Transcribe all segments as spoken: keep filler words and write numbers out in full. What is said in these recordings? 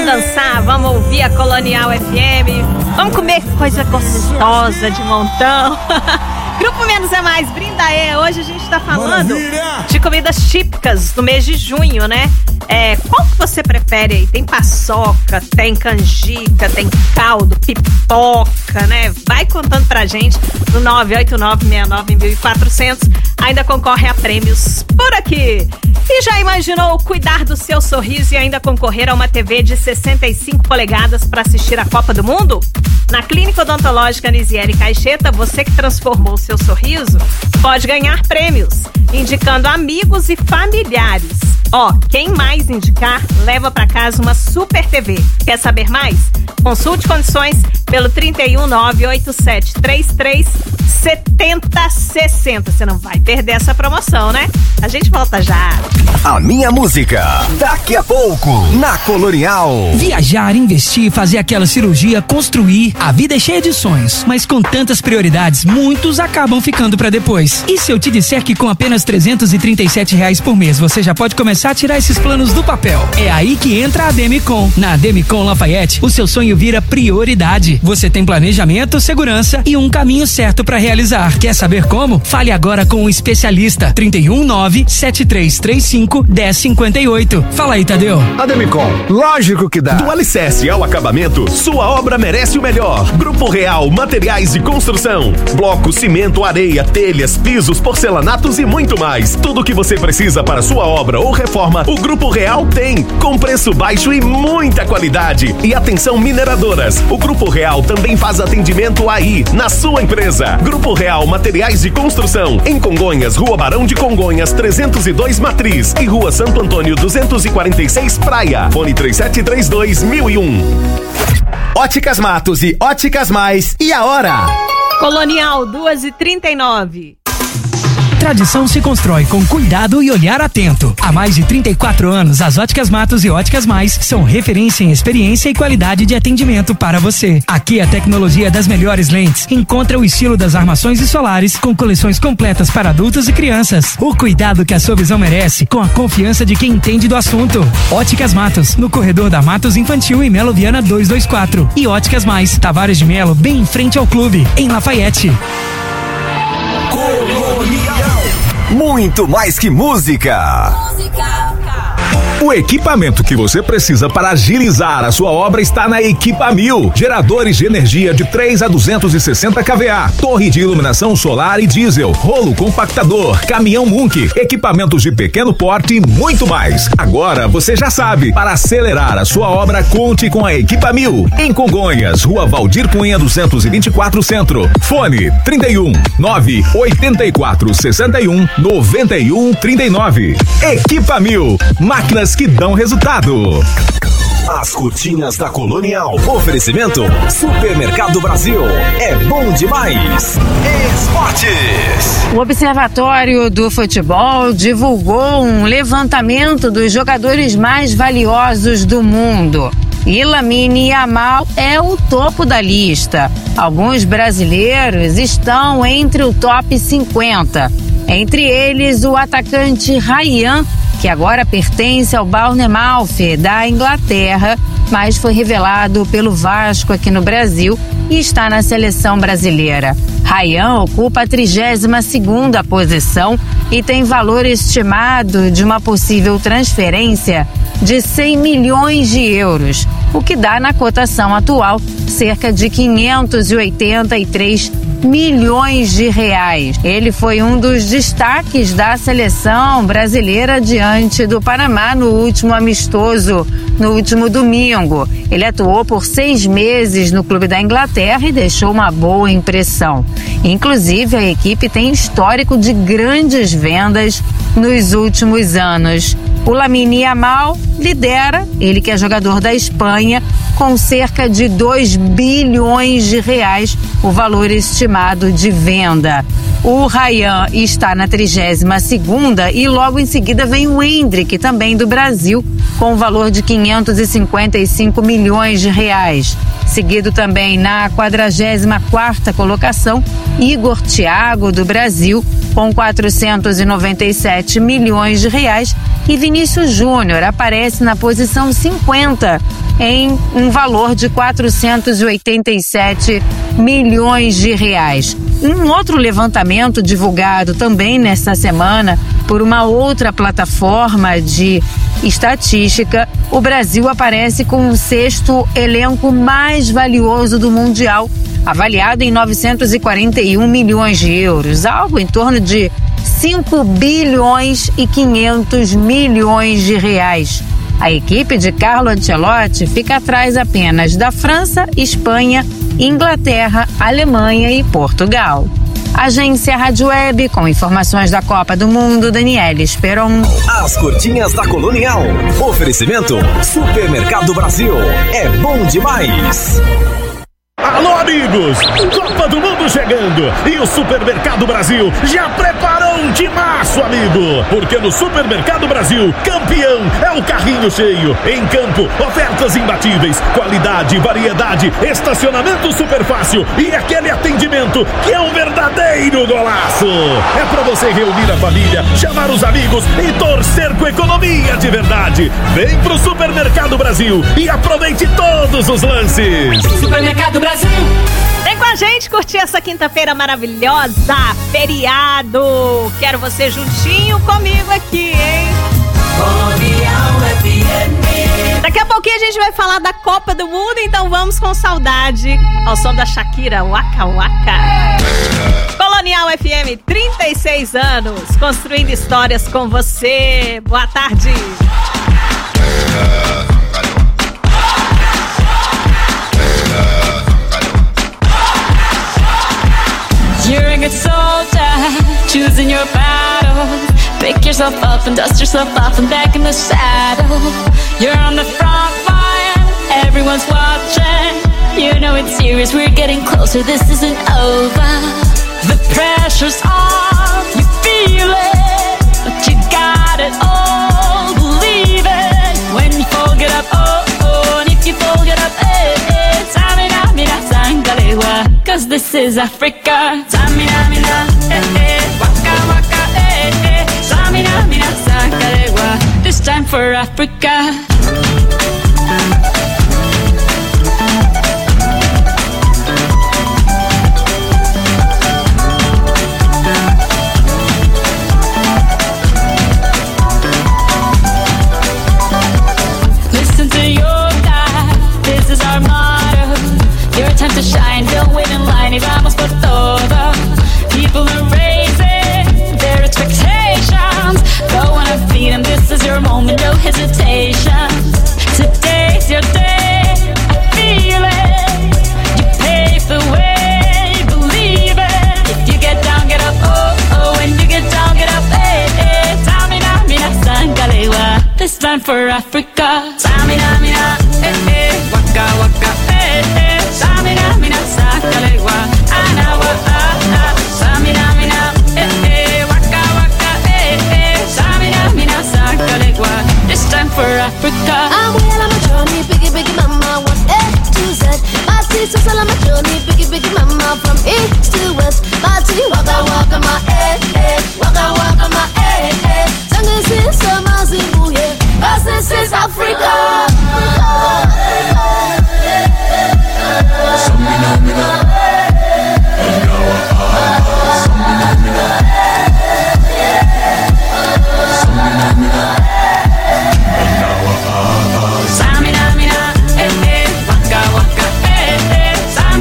dançar, vamos ouvir a Colonial F M, vamos comer coisa gostosa de montão. Grupo Menos é Mais, brinda aí. Hoje a gente tá falando Maravilha. de comidas típicas do mês de junho, né? É, qual que você prefere aí? Tem paçoca, tem canjica, tem caldo, pipoca, né? Vai contando pra gente no nove oito nove seis nove quatro zero zero. Ainda concorre a prêmios por aqui. E já imaginou cuidar do seu sorriso e ainda concorrer a uma T V de sessenta e cinco polegadas para assistir a Copa do Mundo? Na Clínica Odontológica Nisiele Caixeta, você que transformou o seu sorriso pode ganhar prêmios, indicando amigos e familiares. Ó, quem mais indicar, leva pra casa uma Super T V. Quer saber mais? Consulte condições pelo trinta e um, nove oito sete três três, sete zero seis zero. Você não vai perder essa promoção, né? A gente volta já. A minha música, daqui a pouco, na Colonial. Viajar, investir, fazer aquela cirurgia, construir. A vida é cheia de sonhos, mas com tantas prioridades, muitos acabam ficando pra depois. E se eu te disser que com apenas trezentos e trinta e sete reais por mês, você já pode começar a tirar esses planos do papel? É aí que entra a Demicon. Na Demicon Lafayette, o seu sonho vira prioridade. Você tem planejamento, segurança e um caminho certo pra realizar. Quer saber como? Fale agora com um especialista. trinta e um, nove sete três três cinco, um zero cinco oito. Fala aí, Tadeu. A Demicon, lógico que dá. Do alicerce ao acabamento, sua obra merece o melhor. Grupo Real Materiais de Construção. Bloco, cimento, areia, telhas, pisos, porcelanatos e muito mais. Tudo o que você precisa para sua obra ou reforma, o Grupo Real tem. Com preço baixo e muita qualidade. E atenção, mineradoras. O Grupo Real também faz atendimento aí, na sua empresa. Grupo Real Materiais de Construção. Em Congonhas, Rua Barão de Congonhas, trezentos e dois Matriz. E Rua Santo Antônio, duzentos e quarenta e seis Praia. Fone três sete três dois, mil e um. Óticas Matos e Óticas Mais. E a hora? Colonial, duas e trinta e nove. Tradição se constrói com cuidado e olhar atento. Há mais de trinta e quatro anos, as Óticas Matos e Óticas Mais são referência em experiência e qualidade de atendimento para você. Aqui a tecnologia das melhores lentes encontra o estilo das armações e solares com coleções completas para adultos e crianças. O cuidado que a sua visão merece com a confiança de quem entende do assunto. Óticas Matos, no corredor da Matos Infantil em Melo Viana duzentos e vinte e quatro. E Óticas Mais, Tavares de Melo, bem em frente ao clube, em Lafayette. Muito mais que música. Música. O equipamento que você precisa para agilizar a sua obra está na Equipa Mil. Geradores de energia de três a duzentos e sessenta kVA, torre de iluminação solar e diesel, rolo compactador, caminhão Munk, equipamentos de pequeno porte e muito mais. Agora você já sabe, para acelerar a sua obra, conte com a Equipa Mil. Em Congonhas, Rua Valdir Cunha duzentos e vinte e quatro Centro. Fone trinta e um, nove oito quatro, seis um, nove um três nove. Equipa Mil, máquinas que dão resultado. As cortinas da Colonial. Oferecimento Supermercado Brasil. É bom demais. Esportes. O Observatório do Futebol divulgou um levantamento dos jogadores mais valiosos do mundo. E Lamine Yamal é o topo da lista. Alguns brasileiros estão entre o top cinquenta. Entre eles, o atacante Ryan, que agora pertence ao Bournemouth da Inglaterra, mas foi revelado pelo Vasco aqui no Brasil e está na seleção brasileira. Ryan ocupa a trigésima segunda posição e tem valor estimado de uma possível transferência de cem milhões de euros, o que dá na cotação atual cerca de quinhentos e oitenta e três milhões de reais. Ele foi um dos destaques da seleção brasileira diante do Panamá no último amistoso, no último domingo. Ele atuou por seis meses no clube da Inglaterra e deixou uma boa impressão. Inclusive, a equipe tem histórico de grandes vendas nos últimos anos. O Lamine Yamal lidera, ele que é jogador da Espanha, com cerca de dois bilhões de reais, o valor estimado de venda. O Ryan está na trigésima segunda e logo em seguida vem o Endrick, também do Brasil, com o valor de quinhentos e cinquenta e cinco milhões de reais. Seguido também na quadragésima quarta colocação, Igor Thiago, do Brasil, com quatrocentos e noventa e sete milhões de reais, e Vinícius Vinícius Júnior aparece na posição cinquenta em um valor de quatrocentos e oitenta e sete milhões de reais. Um outro levantamento divulgado também nesta semana por uma outra plataforma de estatística, o Brasil aparece com o sexto elenco mais valioso do Mundial, avaliado em novecentos e quarenta e um milhões de euros, algo em torno de cinco bilhões e quinhentos milhões de reais. A equipe de Carlo Ancelotti fica atrás apenas da França, Espanha, Inglaterra, Alemanha e Portugal. Agência Rádio Web, com informações da Copa do Mundo, Daniela Esperon. As curtinhas da Colonial. Oferecimento Supermercado Brasil. É bom demais. Alô, amigos! Copa do Mundo chegando! E o Supermercado Brasil já preparou um timaço, amigo! Porque no Supermercado Brasil, campeão é o carrinho cheio. Em campo, ofertas imbatíveis, qualidade, variedade, estacionamento super fácil e aquele atendimento que é um verdadeiro golaço! É pra você reunir a família, chamar os amigos e torcer com economia de verdade! Vem pro Supermercado Brasil e aproveite todos os lances! Supermercado Brasil. Vem com a gente curtir essa quinta-feira maravilhosa, feriado. Quero você juntinho comigo aqui, hein? Daqui a pouquinho a gente vai falar da Copa do Mundo, então vamos com saudade ao som da Shakira, Waka Waka. Colonial F M, trinta e seis anos, construindo histórias com você. Boa tarde. You're a good soldier, choosing your battles. Pick yourself up and dust yourself off and back in the saddle. You're on the front line, everyone's watching. You know it's serious, we're getting closer, this isn't over. The pressure's on, you feel it, but you got it all, believe it. When you fall, get up, oh, oh, and if you fall, get up, eh, eh. Samina, mina, sangalewa. Cause this is Africa. Samina, mina, eh, eh. Waka, waka, eh, eh. Samina, mina, sangalewa. This time for Africa. Listen to your God, this is our motto. Your time to shine, don't wait in line, y vamos por todo. People are raising their expectations. Go on and feed them, this is your moment, no hesitation. Today's your day, feel it. You pave the way, believe it. If you get down, get up, oh, oh. When you get down, get up, eh, eh. Samina, mina, sangalewa. This time for Africa. Samina, mina, eh, eh. Waka, waka, eh, eh. Samina, mina, sangalewa. Anawa, ah, ah. Samina, mina, eh, eh. Waka, waka, eh, eh. Samina, mina, sangalewa. This time for Africa. I'm well on my journey, biggie, biggie, mama, one A to Z. My sisters all on my journey, biggie, biggie, mama, from east to west. My tea, waka, waka, my eh, eh. Waka, waka, my eh, eh. Jungle is so mazibu, yeah. Cause this is Africa. Samina, mina. Samina, mina, eh, eh, waka, waka, eh, eh.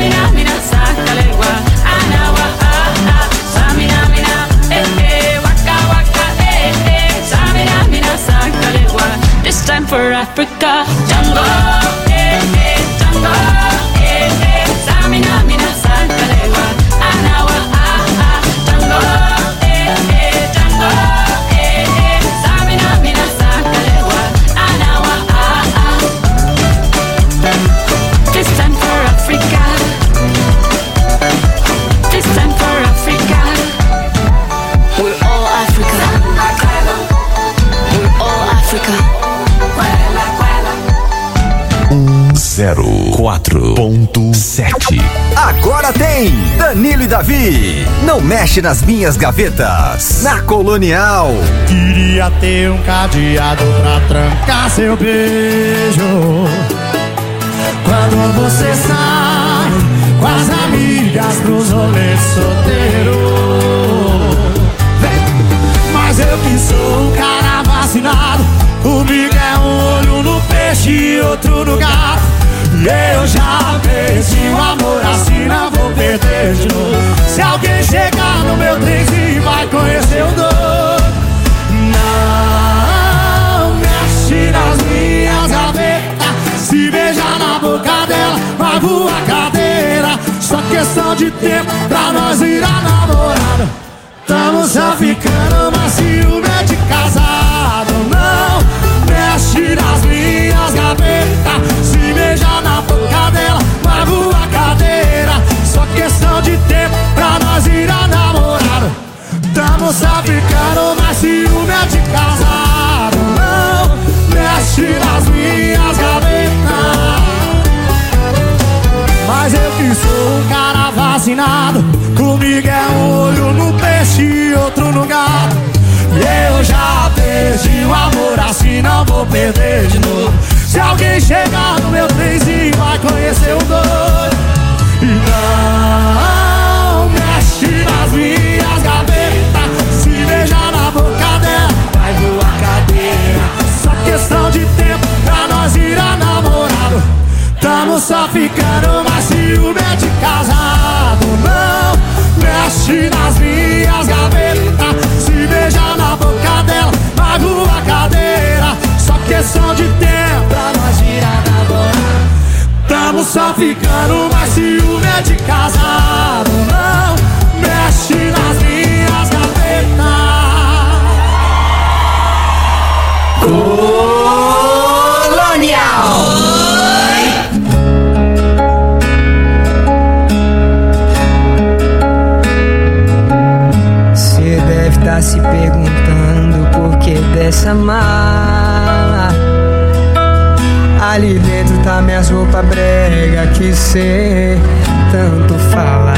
zero quatro ponto sete. Agora tem Danilo e Davi. Não mexe nas minhas gavetas. Na Colonial. Queria ter um cadeado pra trancar seu beijo. Quando você sai com as amigas pros rolês solteiro. Mas eu que sou um cara vacinado. Comigo é um olho no peixe e outro no gato. E eu já perdi o amor assim, não vou perder de novo. Se alguém chegar no meu trenzinho vai conhecer o doido. Não mexe nas minhas gavetas. Se beijar na boca dela vai voar cadeira. Só questão de tempo pra nós virar namorada. Tamo só ficando, mas ciúme é de casado. Não mexe nas minhas gavetas. Se beijar na boca dela vai voar cadeira. Só questão de tempo pra nós virar namorado. Tamo só ficando, mas ciúme é de casado. Não mexe nas minhas gavetas. Mas eu que sou um cara vacinado. Comigo é um olho no peixe e outro no gato. E eu já perdi o amor assim, não vou perder de novo. Se alguém chegar no meu trenzinho vai conhecer o doido. E não mexe nas minhas gavetas. Se beijar na boca dela vai voar cadeira. Só questão de tempo pra nós virar namorado. Tamo só ficando, mas ciúme é de casado. Não mexe nas minhas gavetas. Se beijar na boca dela vai voar cadeira. Só questão de tempo pra nós virar namorado. Tamo só ficando, mas ciúme é de casado. Não mexe nas minhas gavetas. Colonial. Tá se perguntando por que dessa mala. Ali dentro tá minhas roupas brega que cê tanto fala.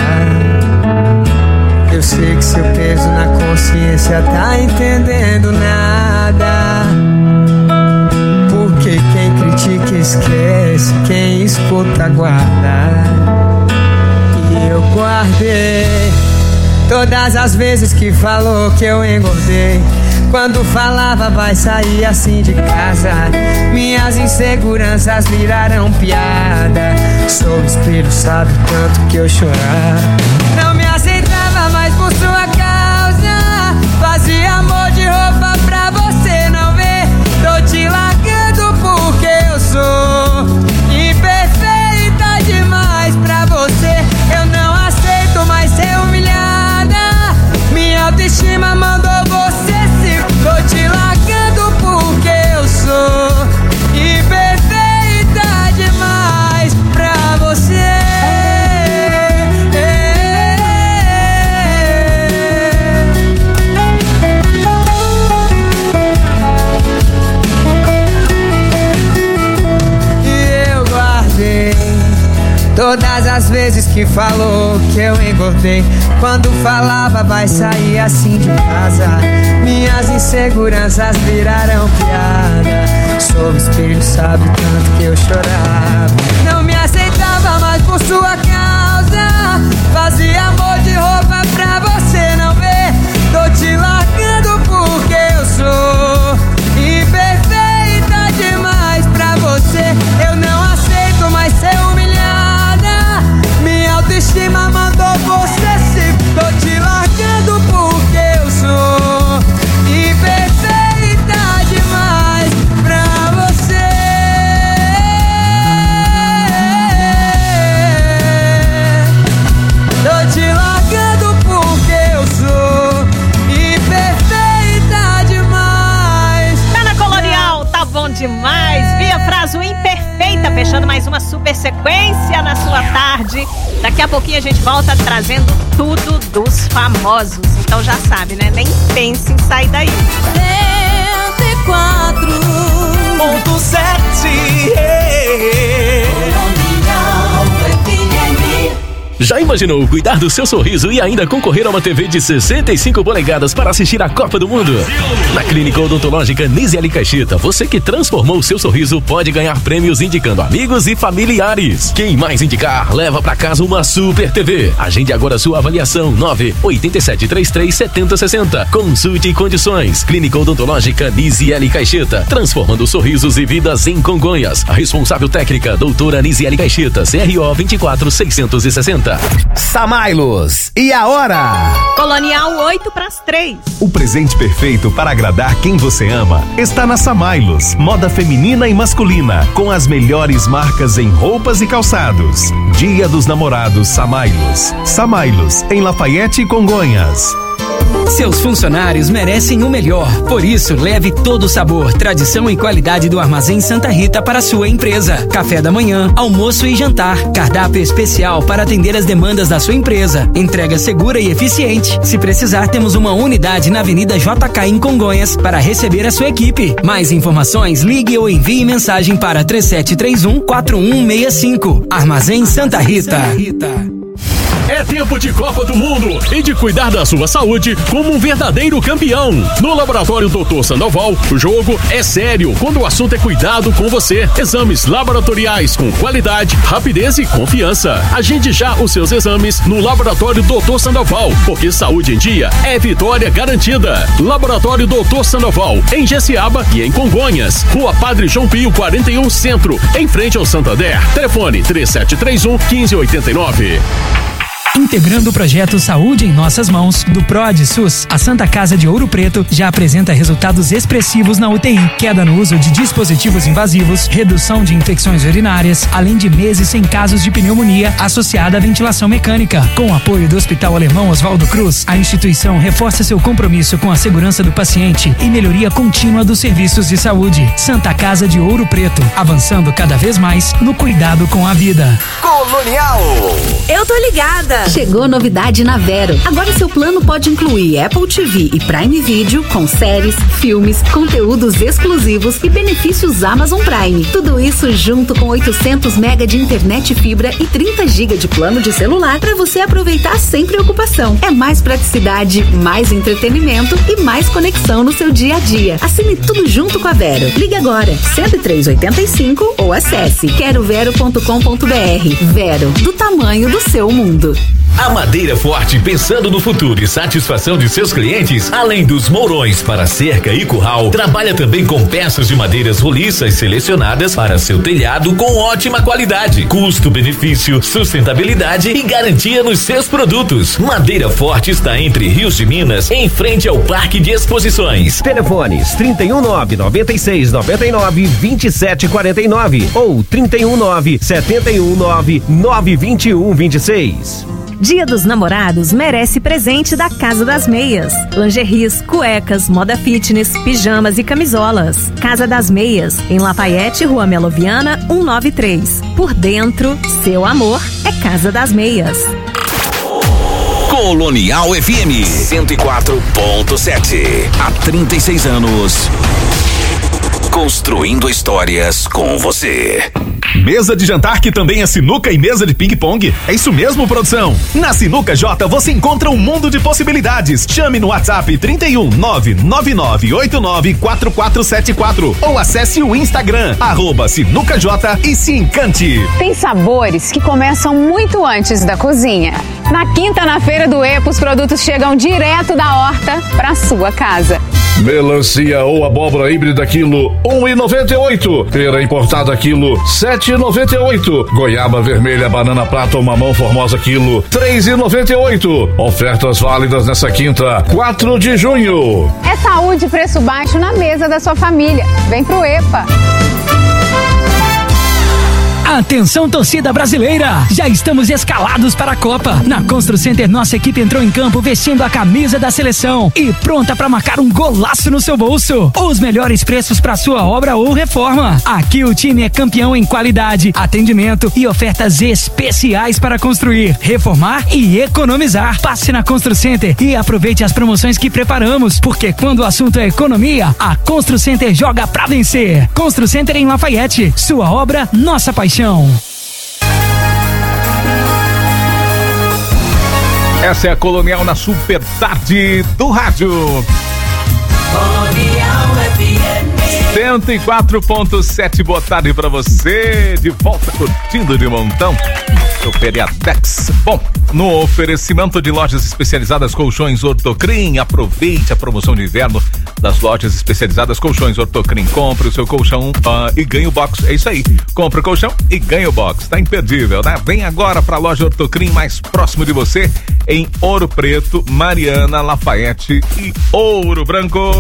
Eu sei que seu peso na consciência tá entendendo nada. Porque quem critica esquece, quem escuta guarda. E eu guardei todas as vezes que falou que eu engordei. Quando falava vai sair assim de casa. Minhas inseguranças viraram piada. Sob o espelho sabe tanto que eu chorava. Não me aceitava mais por sua causa. Fazia amor de roupa pra você não ver. Tô te largando porque eu sou imperfeita demais pra você. Eu não aceito mais ser humilhada. Minha autoestima mandou você se. Tô te largando porque eu sou imperfeita demais pra você. E eu guardei todas as vezes que falou que eu engordei. Quando falava vai sair assim de casa. Minhas inseguranças viraram piada. Sob o espelho sabe tanto que eu chorava. Não me aceitava mais por sua causa. Fazia amor de roupa pra você não ver. Tô te largando porque eu sou imperfeita demais pra você. Eu não aceito mais ser humilhada. Minha autoestima mandou você se. Tô te largando porque eu sou imperfeita demais pra você. Tô te largando porque eu sou imperfeita demais. Tá na Colonial, tá bom demais. Via Frase Imperfeita, fechando mais uma super sequência na sua tarde. Daqui a pouquinho a gente volta trazendo tudo dos famosos. Então já sabe, né? Nem pense em sair daí. noventa e quatro ponto sete. Já imaginou cuidar do seu sorriso e ainda concorrer a uma T V de sessenta e cinco polegadas para assistir a Copa do Mundo? Na Clínica Odontológica Nisiele Caixeta, você que transformou o seu sorriso pode ganhar prêmios indicando amigos e familiares. Quem mais indicar, leva para casa uma Super T V. Agende agora sua avaliação nove oito sete três três sete zero seis zero. Consulte condições. Clínica Odontológica Nisiele Caixeta, transformando sorrisos e vidas em Congonhas. A responsável técnica, doutora Nisiele Caixeta, C R O vinte e quatro seiscentos e sessenta. Samailos, e a hora? Colonial oito para as três. O presente perfeito para agradar quem você ama está na Samailos. Moda feminina e masculina, com as melhores marcas em roupas e calçados. Dia dos Namorados Samailos. Samailos, em Lafayette e Congonhas. Seus funcionários merecem o melhor. Por isso, leve todo o sabor, tradição e qualidade do Armazém Santa Rita para a sua empresa. Café da manhã, almoço e jantar. Cardápio especial para atender as demandas da sua empresa. Entrega segura e eficiente. Se precisar, temos uma unidade na Avenida J K em Congonhas para receber a sua equipe. Mais informações, ligue ou envie mensagem para três sete três um quatro um seis cinco. Armazém Santa Rita. É tempo de Copa do Mundo e de cuidar da sua saúde como um verdadeiro campeão. No Laboratório doutor Sandoval, o jogo é sério quando o assunto é cuidado com você. Exames laboratoriais com qualidade, rapidez e confiança. Agende já os seus exames no Laboratório doutor Sandoval, porque saúde em dia é vitória garantida. Laboratório doutor Sandoval, em Jessiaba e em Congonhas. Rua Padre João Pio quarenta e um Centro, em frente ao Santander. Telefone três sete três um, um cinco oito nove. Integrando o projeto Saúde em Nossas Mãos, do PROAD SUS, a Santa Casa de Ouro Preto já apresenta resultados expressivos na U T I, queda no uso de dispositivos invasivos, redução de infecções urinárias, além de meses sem casos de pneumonia associada à ventilação mecânica. Com o apoio do Hospital Alemão Oswaldo Cruz, a instituição reforça seu compromisso com a segurança do paciente e melhoria contínua dos serviços de saúde. Santa Casa de Ouro Preto, avançando cada vez mais no cuidado com a vida. Colonial. Eu tô ligada. Chegou novidade na Vero. Agora seu plano pode incluir Apple T V e Prime Video com séries, filmes, conteúdos exclusivos e benefícios Amazon Prime. Tudo isso junto com oitocentos mega de internet fibra e trinta gigas de plano de celular para você aproveitar sem preocupação. É mais praticidade, mais entretenimento e mais conexão no seu dia a dia. Assine tudo junto com a Vero. Ligue agora cento e três oitenta e cinco ou acesse quero vero ponto com ponto br. Vero, do tamanho do seu mundo. A Madeira Forte, pensando no futuro e satisfação de seus clientes, além dos mourões para cerca e curral, trabalha também com peças de madeiras roliças selecionadas para seu telhado com ótima qualidade, custo-benefício, sustentabilidade e garantia nos seus produtos. Madeira Forte está entre Rios de Minas, em frente ao Parque de Exposições. Telefones trinta e um nove, noventa e seis, noventa e nove, vinte e sete quarenta e nove ou trinta e um nove, setenta e um nove, nove vinte e um vinte e seis. Dia dos Namorados merece presente da Casa das Meias. Lingeries, cuecas, moda fitness, pijamas e camisolas. Casa das Meias, em Lafayette, Rua Meloviana, cento e noventa e três. Por dentro, seu amor é Casa das Meias. Colonial F M cento e quatro ponto sete. Há trinta e seis anos. Construindo histórias com você. Mesa de jantar que também é sinuca e mesa de ping-pong? É isso mesmo, produção? Na Sinuca J você encontra um mundo de possibilidades. Chame no WhatsApp trinta e um, nove nove nove oito nove quatro quatro sete quatro ou acesse o Instagram, arroba Sinuca J e se encante. Tem sabores que começam muito antes da cozinha. Na quinta, na Feira do Epo, os produtos chegam direto da horta para sua casa. Melancia ou abóbora híbrida quilo um e noventa e oito. Pera importada quilo sete e noventa e oito. Goiaba vermelha, banana prata ou mamão formosa quilo três e noventa e oito. Ofertas válidas nessa quinta, quatro de junho. É saúde e preço baixo na mesa da sua família. Vem pro EPA. Atenção, torcida brasileira! Já estamos escalados para a Copa. Na Constru Center, nossa equipe entrou em campo vestindo a camisa da seleção e pronta para marcar um golaço no seu bolso. Os melhores preços para sua obra ou reforma. Aqui o time é campeão em qualidade, atendimento e ofertas especiais para construir, reformar e economizar. Passe na Constru Center e aproveite as promoções que preparamos, porque quando o assunto é economia, a Constru Center joga pra vencer. Constru Center em Lafayette. Sua obra, nossa paixão. Essa é a Colonial na super tarde do rádio. Colonial F M. cento e quatro ponto sete, boa tarde pra você. De volta curtindo de montão. Eu Feriadex. Bom, no oferecimento de lojas especializadas Colchões Ortocrim, aproveite a promoção de inverno das lojas especializadas Colchões Ortocrim. Compre o seu colchão uh, e ganhe o box. É isso aí. Compre o colchão e ganhe o box. Tá imperdível, né? Vem agora pra loja Ortocrim mais próximo de você em Ouro Preto, Mariana, Lafayette e Ouro Branco.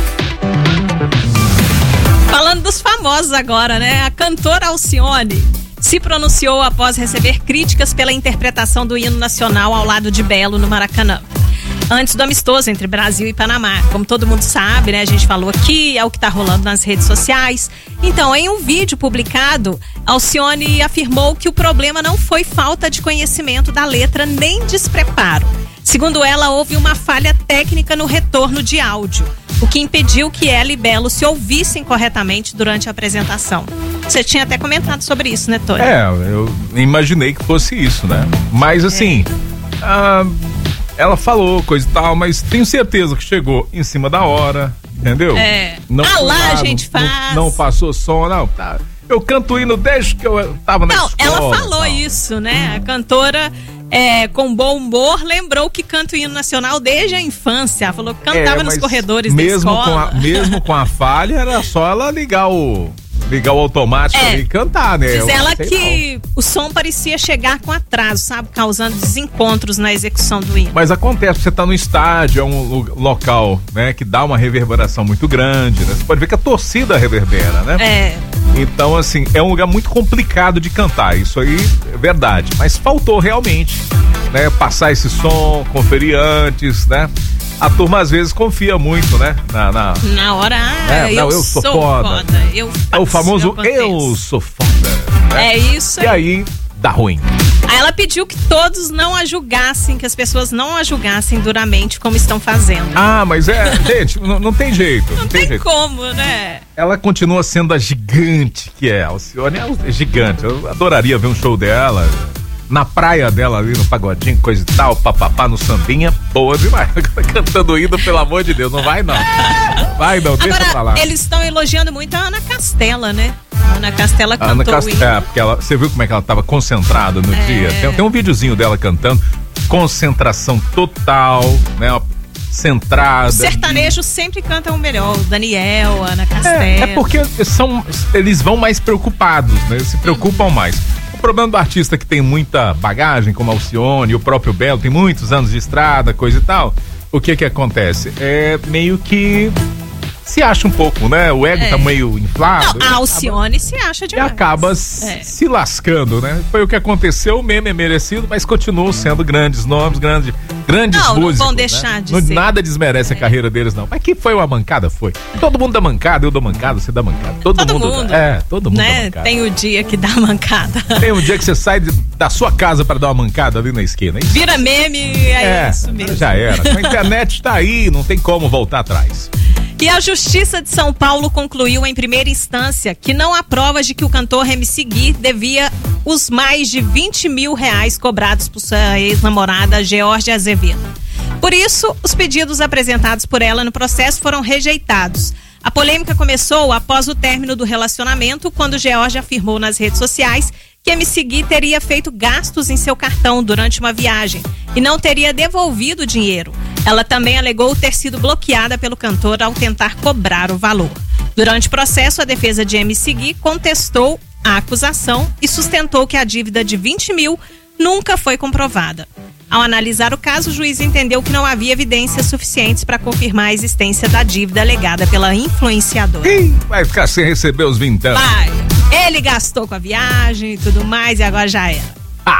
Falando dos famosos agora, né? A cantora Alcione se pronunciou após receber críticas pela interpretação do hino nacional ao lado de Belo no Maracanã. Antes do amistoso entre Brasil e Panamá. Como todo mundo sabe, né? A gente falou aqui, é o que tá rolando nas redes sociais. Então, em um vídeo publicado, Alcione afirmou que o problema não foi falta de conhecimento da letra nem despreparo. Segundo ela, houve uma falha técnica no retorno de áudio, o que impediu que ela e Belo se ouvissem corretamente durante a apresentação. Você tinha até comentado sobre isso, né, Tony? É, eu imaginei que fosse isso, né? Mas assim, é. ah, ela falou coisa e tal, mas tenho certeza que chegou em cima da hora, entendeu? É. Não ah lá, lá, a gente não, faz. Não, não passou som, não. Tá. Eu canto hino desde que eu tava na não, escola. Não, ela falou isso, né? A cantora... É, com bom humor, lembrou que canta o hino nacional desde a infância. Ela falou que cantava é, nos corredores mesmo da escola. Com a, mesmo com a falha, era só ela ligar o, ligar o automático é, ali e cantar, né? Diz ela que não. o som parecia chegar com atraso, sabe? Causando desencontros na execução do hino. Mas acontece, você tá no estádio, é um local, né, que dá uma reverberação muito grande, né? Você pode ver que a torcida reverbera, né? É. Então, assim, é um lugar muito complicado de cantar, isso aí é verdade. Mas faltou realmente, né, passar esse som, conferir antes, né? A turma às vezes confia muito, né? Na, na... na hora, ah, é, eu, não, eu sou, sou foda. foda. Eu faço, é o famoso eu, eu sou foda. Né? É isso aí. E aí dá ruim. Aí ela pediu que todos não a julgassem, que as pessoas não a julgassem duramente como estão fazendo. Ah, mas é, gente, não, não tem jeito. Não, não tem, tem jeito. como, né? Ela continua sendo a gigante que é. A Alcione é gigante. Eu adoraria ver um show dela na praia dela ali, no pagodinho, coisa e tal, papapá, no sambinha, boa demais. Cantando hino, pelo amor de Deus, não vai não. Vai não, deixa Agora, pra lá. Eles estão elogiando muito a Ana Castela, né? A Ana Castela cantou Ana Cast... o hino. É, porque ela, você viu como é que ela tava concentrada no é... dia? Tem, tem um videozinho dela cantando, concentração total, né? Centrada. O sertanejo sempre canta o melhor, o Daniel, a Ana Castela. É, é porque são, eles vão mais preocupados, né? Eles se preocupam mais. O problema do artista que tem muita bagagem, como Alcione, o próprio Belo, tem muitos anos de estrada, coisa e tal, o que que acontece? É meio que se acha um pouco, né? O ego é. tá meio inflado. Não, a Alcione acaba, se acha demais. E acaba é. se lascando, né? Foi o que aconteceu, o meme é merecido, mas continuam sendo grandes nomes, grandes, grandes não, músicos. Não, vão deixar né? de não, ser. Nada desmerece é. a carreira deles, não. Mas que foi uma mancada? Foi. Todo mundo dá mancada, eu dou mancada, você dá mancada. Todo, todo mundo, mundo. É, todo mundo né? dá mancada. Tem o dia que dá mancada. Tem um dia que você sai de, da sua casa pra dar uma mancada ali na esquina. Isso. Vira meme, é, é isso mesmo. Já era. A internet tá aí, não tem como voltar atrás. E a Justiça de São Paulo concluiu em primeira instância que não há provas de que o cantor M C Gui devia os mais de vinte mil reais cobrados por sua ex-namorada Georgia Azevedo. Por isso, os pedidos apresentados por ela no processo foram rejeitados. A polêmica começou após o término do relacionamento, quando Georgia afirmou nas redes sociais que M C Gui teria feito gastos em seu cartão durante uma viagem e não teria devolvido o dinheiro. Ela também alegou ter sido bloqueada pelo cantor ao tentar cobrar o valor. Durante o processo, a defesa de M C Gui contestou a acusação e sustentou que a dívida de vinte mil nunca foi comprovada. Ao analisar o caso, o juiz entendeu que não havia evidências suficientes para confirmar a existência da dívida alegada pela influenciadora. Ih, vai ficar sem receber os vintão. Vai. Ele gastou com a viagem e tudo mais e agora já era. Ah.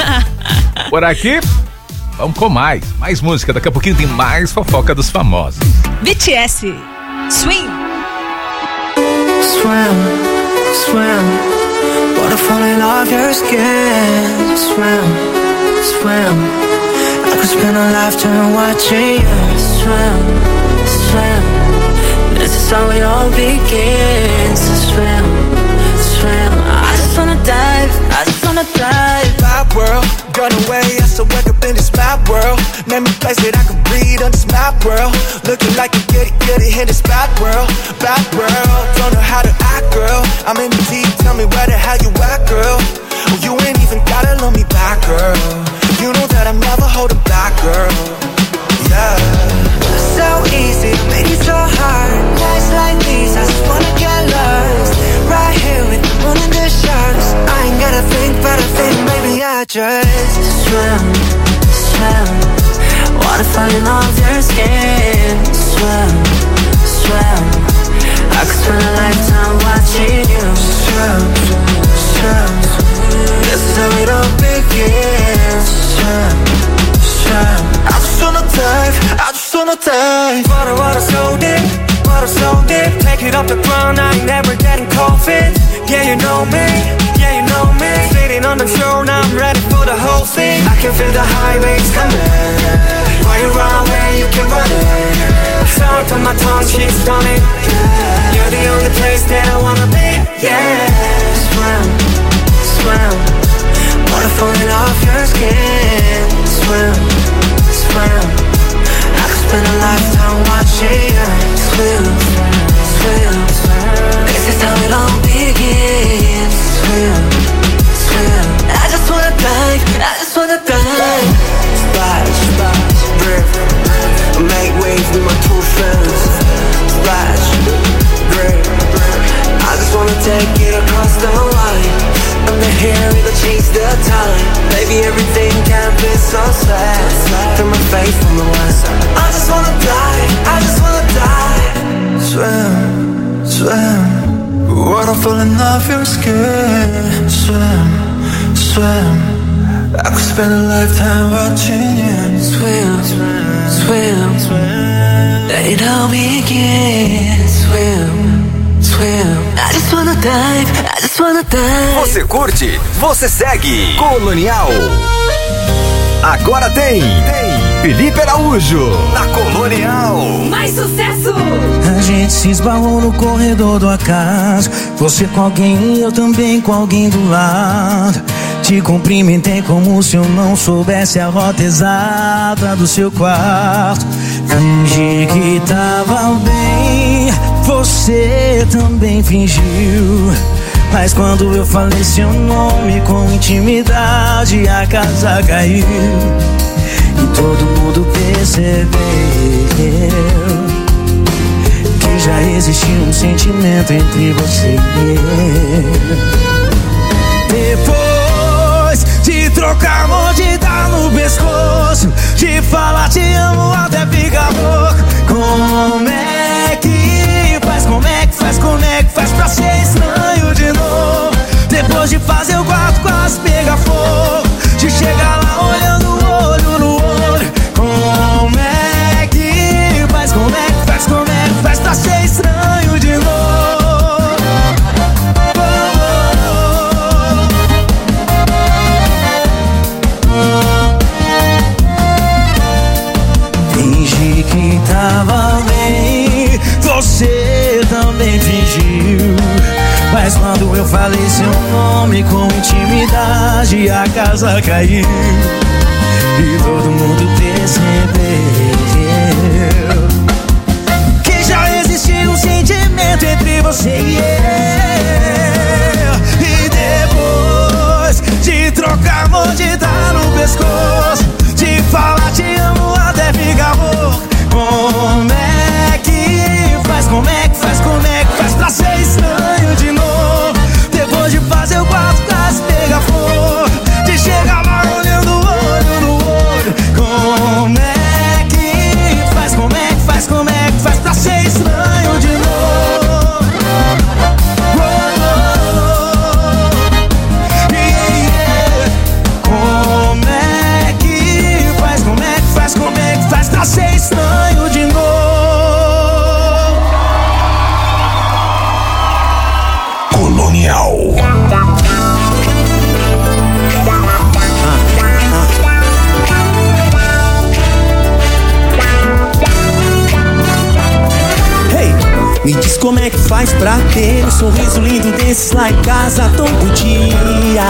Por aqui, vamos com mais. Mais música. Daqui a pouquinho tem mais fofoca dos famosos. B T S. Swing. Swim, swim. Water falling off your skin. Swim, swim. I could spend a lifetime watching you swim, swim. This is how it all begins. To swim, swim. I just wanna dive, I just wanna dive. Pop world, run away, I so wake up in this pop world. steady hit this back world, back world. Don't know how to act, girl. I'm in the deep, tell me where the hell you at, girl. Oh, you ain't even gotta love me back, girl. You know that I'm never holding back, girl. Yeah. So easy, made it so hard. Nights like these, I just wanna get lost. Right here with the moon and the stars. I ain't gotta think, but I think maybe I just swim, swim. Wanna fall in all of your skin. Swim, swim. I could spend a lifetime watching you swim, swim. This is how it all begins. Swim, swim. I just wanna dive, I just wanna dive. Water, water so deep, water so deep. Take it off the ground, I ain't never getting cold feet. Yeah, you know me, yeah, you know me. Sitting on the shore, now I'm ready for the whole thing. I can feel the high waves coming. While you run away, you can run it. Sound on my tongue, she's stunning. You're the only place that I wanna be. Yeah, swim, swim. Water falling off your skin. Swim, swim. I could spend a lifetime watching you swim, swim, swim. This is how it all begins. Swim, swim. I just wanna dive, I just wanna dive. Splash, splash, rip, make waves with my two friends. Splash, rip, I just wanna take it across the line. Under here, it'll change the time. Baby, everything can be so sad. Turn my face from the west. I just wanna die, I just wanna die. Swim, swim. Water falling off your skin. Swim, swim. I could spend a lifetime watching you swim, swim, swim, swim. Let it all begin. Swim, swim. I just wanna dive, I just wanna dive. Você curte, você segue. Colonial. Agora tem, tem Felipe Araújo na Colonial. Mais sucesso! A gente se esbarrou no corredor do acaso. Você com alguém e eu também com alguém do lado. Te cumprimentei como se eu não soubesse a rota exata do seu quarto. Fingi que tava bem, você também fingiu. Mas quando eu falei seu nome com intimidade, a casa caiu. E todo mundo percebeu que já existia um sentimento entre você e eu. Depois de trocar mordida no pescoço, de falar te amo até ficar louco. Como é que faz, como é que faz, como é que faz pra ser estranho de novo? Depois de fazer o quarto quase pegar fogo, de chegar lá olhando olho no olho. Como é que faz, como é que faz, como é que faz pra ser estranho de novo? Fingi que tava bem, você também fingiu. Mas quando eu falei seu nome com intimidade, a casa caiu. E todo mundo percebeu que já existia um sentimento entre você e eu. E depois de trocar mordida no pescoço, de falar te amo até ficar louco. Como é que faz, como é que faz, como é que faz pra ser estranho de novo? Depois de fazer o quarto quase pegar fogo, de chegar lá olhando olho no olho. Como é que faz, como é que faz, como é que faz pra ser estranho de novo? Oh, oh, oh. Yeah, yeah. Como é que faz, como é que faz, como é que faz pra ser estranho de novo? Colonial. Hey, me diz como é que faz pra ter um sorriso lindo desses lá em casa todo dia.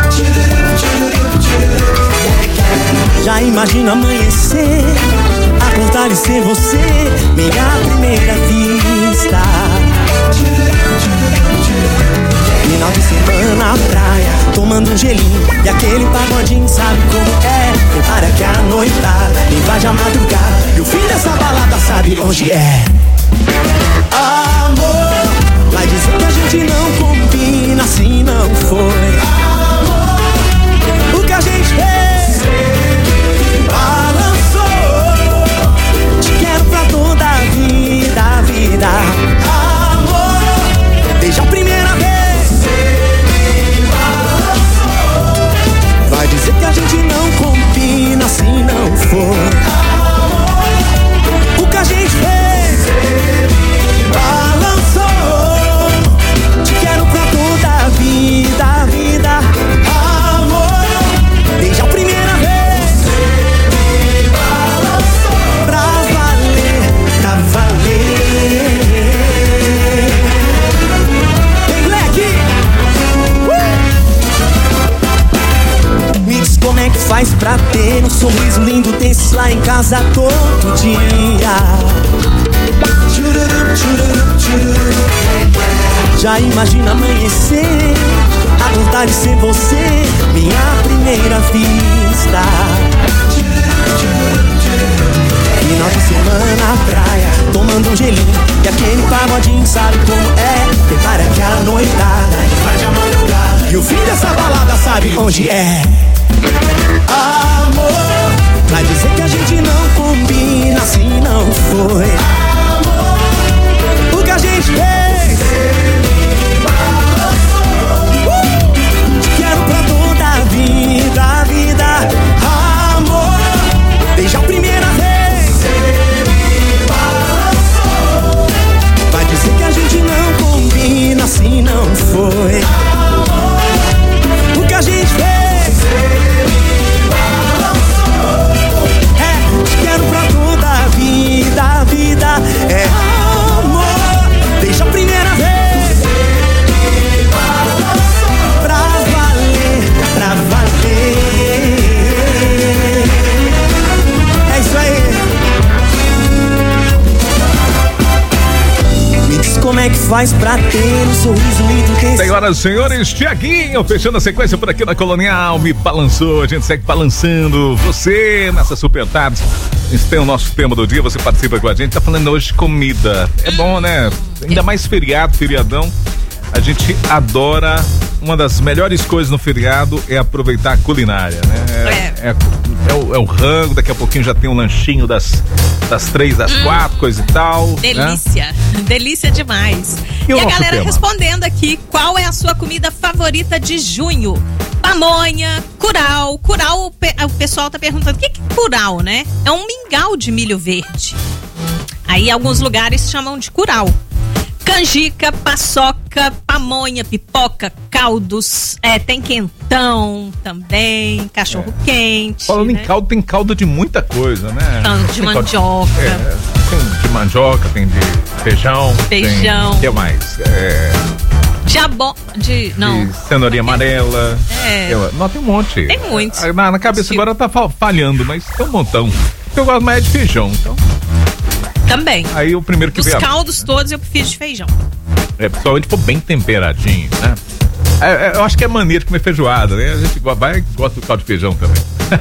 Já imagina amanhecer Acordar e ser você, minha primeira vista. Final de semana na praia, tomando um gelinho e aquele pagodinho, sabe como é? Prepara que a noitada invade a madrugada e o fim dessa balada sabe onde é. Amor, vai dizer que a gente não combina, assim não foi. Amor, o que a gente fez, balançou. Te quero pra toda a vida, a vida. Amor, desde a primeira vez. Vai dizer que a gente não combina, assim não foi. O que a gente fez, balançou. Te quero pra toda a vida, a vida. Amor, desde a primeira vez. Pra valer, pra valer. Vem, moleque! Me diz como é que faz pra ter um sorriso lindo desse lá em casa todo dia. Tchururup, tchururup, tchururup. Já imagina amanhecer, acordar e ser você, minha primeira vista. Final de semana na praia, tomando um gelinho e aquele pagodinho, sabe como é? Prepara que a noitada invade a madrugada e o fim dessa balada sabe onde é. Amor, vai dizer que a gente não combina, assim não foi. Amor, o que a gente fez, uh! Te quero pra toda a vida, a vida. Amor, desde a primeira vez. Vai dizer que a gente não combina, assim não foi. Amor, o que a gente fez, quero pra toda a vida, a vida é amor, desde a primeira vez. Pra valer, pra valer. É isso aí. Me diz como é que faz pra ter um sorriso lindo desse. Senhoras e senhores, Tiaguinho fechando a sequência por aqui na Colonial, me balançou, a gente segue balançando você nessa super tarde. Esse tem o nosso tema do dia, você participa com a gente, tá falando hoje de comida. É bom, né? Ainda mais feriado, feriadão. A gente adora, uma das melhores coisas no feriado é aproveitar a culinária, né? É, é. é, é, o, é o rango, daqui a pouquinho já tem um lanchinho das, das três, das hum, quatro, coisa e tal. Delícia, né? Delícia demais. E, e a galera tema? respondendo aqui, qual é a sua comida favorita de junho? Pamonha, curau. Curau, o pessoal tá perguntando, o que é curau, né? É um mingau de milho verde. Aí alguns lugares chamam de curau. Canjica, paçoca, pamonha, pipoca, caldos, é, tem quentão também, cachorro é. quente. Falando né? em caldo, tem caldo de muita coisa, né? Caldo de tem mandioca. Caldo, é, tem de mandioca, tem de feijão. Feijão. O que mais? É... Jabó, de, não. De cenourinha amarela. É. Eu, não, tem um monte. Tem muitos. Na, na cabeça tipo. agora tá falhando, mas tem um montão. Eu gosto mais de feijão, então. Também. Aí o primeiro que Dos vem. Os caldos a... todos eu prefiro de feijão. É, principalmente for bem temperadinho, né? É, é, eu acho que é maneira de comer feijoada, né? A gente vai e gosta do caldo de feijão também.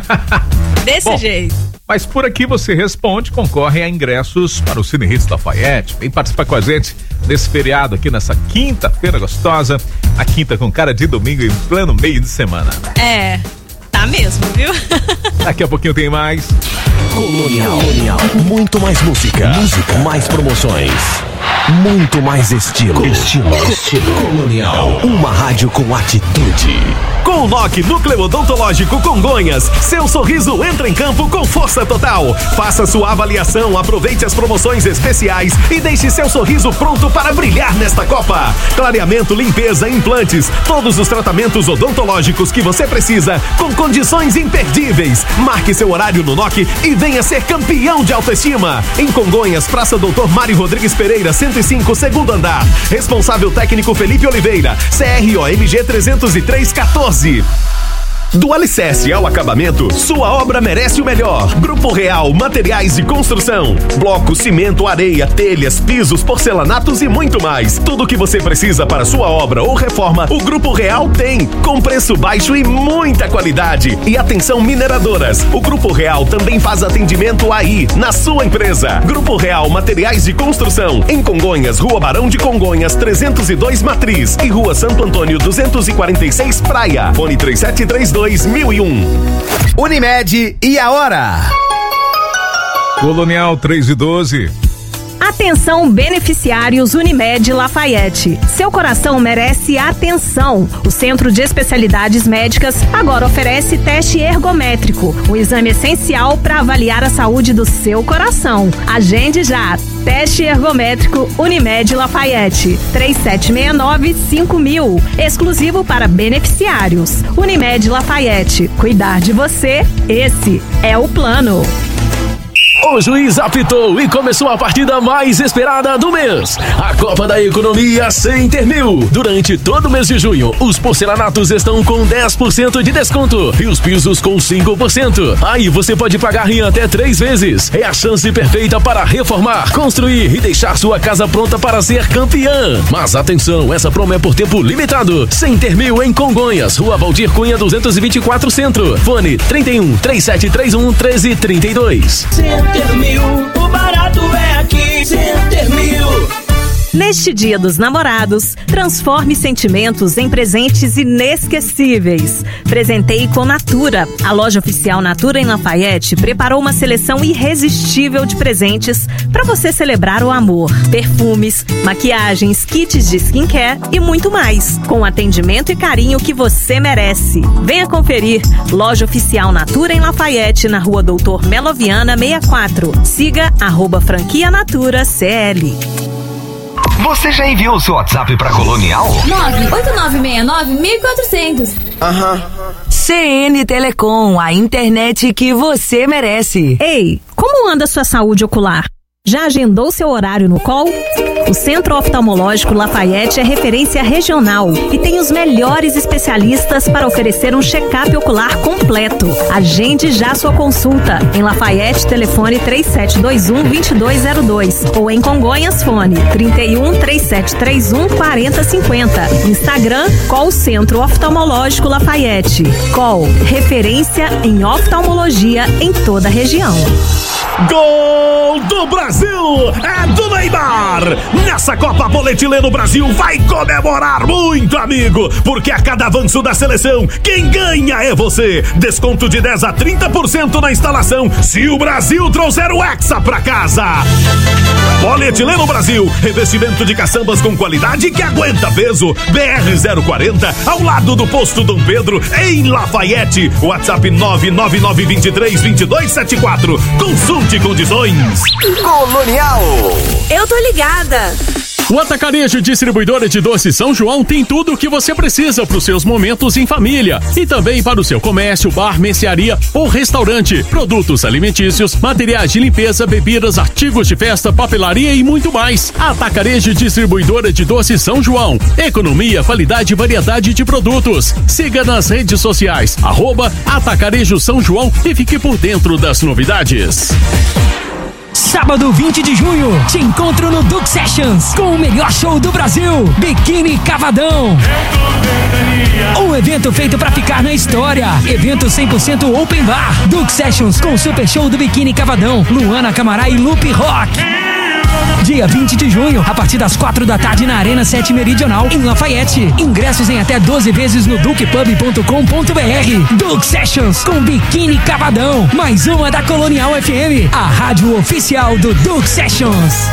Desse Bom, jeito. Mas por aqui você responde, concorre a ingressos para o Cine Hits Lafayette. Vem participar com a gente desse feriado aqui nessa quinta-feira gostosa. A quinta com cara de domingo em pleno meio de semana. É, tá mesmo, viu? Daqui a pouquinho tem mais. Colonial. Colonial. Muito mais música. Música. Mais promoções. Muito mais estilo. Estilo. Estilo. Colonial. Uma rádio com atitude. Com o N O C Núcleo Odontológico Congonhas, seu sorriso entra em campo com força total. Faça sua avaliação, aproveite as promoções especiais e deixe seu sorriso pronto para brilhar nesta Copa. Clareamento, limpeza, implantes, todos os tratamentos odontológicos que você precisa com condições imperdíveis. Marque seu horário no N O C e venha ser campeão de autoestima. Em Congonhas, Praça Doutor Mário Rodrigues Pereira, cento e cinco, segundo andar. Responsável técnico Felipe Oliveira, C R O M G trezentos e três quatorze. Do alicerce ao acabamento, sua obra merece o melhor. Grupo Real Materiais de Construção. Bloco, cimento, areia, telhas, pisos, porcelanatos e muito mais. Tudo o que você precisa para sua obra ou reforma, o Grupo Real tem. Com preço baixo e muita qualidade. E atenção mineradoras, o Grupo Real também faz atendimento aí, na sua empresa. Grupo Real Materiais de Construção. Em Congonhas, Rua Barão de Congonhas, trezentos e dois Matriz. E Rua Santo Antônio, duzentos e quarenta e seis Praia. Fone três sete três dois mil e um. Unimed e a hora? Colonial três e doze. Atenção, beneficiários Unimed Lafayette. Seu coração merece atenção. O Centro de Especialidades Médicas agora oferece teste ergométrico, um exame essencial para avaliar a saúde do seu coração. Agende já. Teste ergométrico Unimed Lafayette. três sete seis nove cinco mil. Exclusivo para beneficiários. Unimed Lafayette. Cuidar de você, esse é o plano. O juiz apitou e começou a partida mais esperada do mês. A Copa da Economia Center Mil. Durante todo o mês de junho, os porcelanatos estão com dez por cento de desconto e os pisos com cinco por cento. Aí você pode pagar em até três vezes. É a chance perfeita para reformar, construir e deixar sua casa pronta para ser campeã. Mas atenção, essa promo é por tempo limitado. Center Mil em Congonhas, Rua Valdir Cunha duzentos e vinte e quatro Centro. Fone trinta e um, três sete três um, treze trinta e dois. Center Mil, o barato é aqui, Center Mil. Neste Dia dos Namorados, transforme sentimentos em presentes inesquecíveis. Presenteie com Natura. A loja oficial Natura em Lafayette preparou uma seleção irresistível de presentes para você celebrar o amor. Perfumes, maquiagens, kits de skincare e muito mais. Com atendimento e carinho que você merece. Venha conferir. Loja oficial Natura em Lafayette, na Rua Doutor Meloviana sessenta e quatro. Siga arroba franquia Natura C L. Você já enviou o seu WhatsApp pra Colonial? nove oito nove seis nove mil e quatrocentos. Aham. C N Telecom, a internet que você merece. Ei, como anda sua saúde ocular? Já agendou seu horário no call? O Centro Oftalmológico Lafayette é referência regional e tem os melhores especialistas para oferecer um check-up ocular completo. Agende já sua consulta. Em Lafayette, telefone três sete dois um, dois dois zero dois ou em Congonhas, fone trinta e um, três sete três um, quarenta cinquenta. Instagram, Call Centro Oftalmológico Lafayette. Call, referência em oftalmologia em toda a região. Gol do Brasil! É do Neymar! Nessa Copa Polietileno Brasil vai comemorar muito, amigo! Porque a cada avanço da seleção, quem ganha é você! Desconto de dez a trinta por cento na instalação se o Brasil trouxer o Hexa pra casa! Polietileno Brasil, revestimento de caçambas com qualidade que aguenta peso. B R zero quarenta, ao lado do posto Dom Pedro, em Lafayette. WhatsApp nove nove nove dois três, dois dois sete quatro. Consulte condições. Colonial. Eu tô ligada. O Atacarejo Distribuidora de Doces São João tem tudo o que você precisa para os seus momentos em família e também para o seu comércio, bar, mercearia ou restaurante. Produtos alimentícios, materiais de limpeza, bebidas, artigos de festa, papelaria e muito mais. Atacarejo Distribuidora de Doces São João. Economia, qualidade e variedade de produtos. Siga nas redes sociais, arroba Atacarejo São João e fique por dentro das novidades. Sábado vinte de junho, te encontro no Duke Sessions com o melhor show do Brasil, Biquíni Cavadão. Um evento feito pra ficar na história. Evento cem por cento Open Bar. Duke Sessions com o super show do Biquíni Cavadão, Luana Camará e Lupe Rock. Dia vinte de junho, a partir das quatro da tarde na Arena sete Meridional, em Lafayette. Ingressos em até doze vezes no duke pub ponto com ponto b r. Duke Sessions com Biquíni Cavadão. Mais uma da Colonial F M, a rádio oficial do Duke Sessions.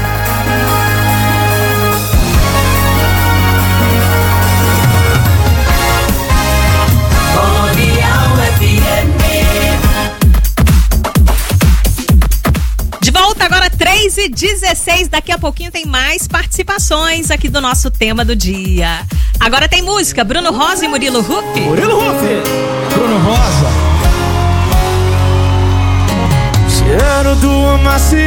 Agora três e dezesseis, daqui a pouquinho tem mais participações aqui do nosso tema do dia. Agora tem música, Bruno Rosa e Murilo Huff. Murilo Huff, Bruno Rosa. Cheiro do amaciante